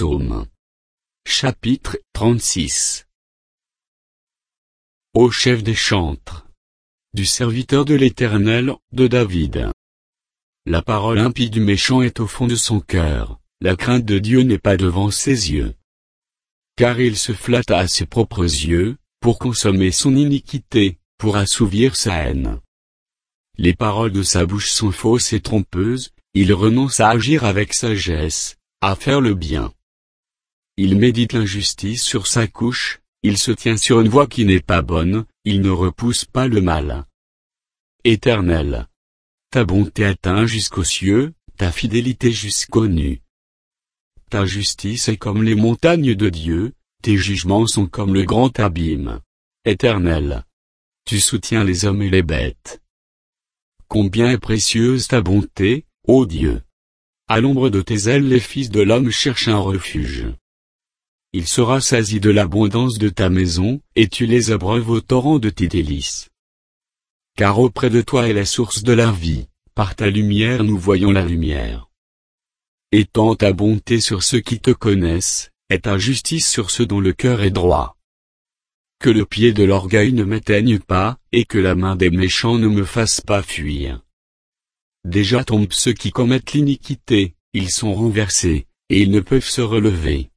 Psaume. Chapitre 36. Ô chef des chantres, du serviteur de l'Éternel, de David. La parole impie du méchant est au fond de son cœur, la crainte de Dieu n'est pas devant ses yeux. Car il se flatte à ses propres yeux, pour consommer son iniquité, pour assouvir sa haine. Les paroles de sa bouche sont fausses et trompeuses, il renonce à agir avec sagesse, à faire le bien. Il médite l'injustice sur sa couche, il se tient sur une voie qui n'est pas bonne, il ne repousse pas le mal. Éternel, ta bonté atteint jusqu'aux cieux, ta fidélité jusqu'aux nues. Ta justice est comme les montagnes de Dieu, tes jugements sont comme le grand abîme. Éternel, tu soutiens les hommes et les bêtes. Combien est précieuse ta bonté, ô Dieu! À l'ombre de tes ailes les fils de l'homme cherchent un refuge. Il sera saisi de l'abondance de ta maison, et tu les abreuves au torrent de tes délices. Car auprès de toi est la source de la vie, par ta lumière nous voyons la lumière. Étends ta bonté sur ceux qui te connaissent, et ta justice sur ceux dont le cœur est droit. Que le pied de l'orgueil ne m'éteigne pas, et que la main des méchants ne me fasse pas fuir. Déjà tombent ceux qui commettent l'iniquité, ils sont renversés, et ils ne peuvent se relever.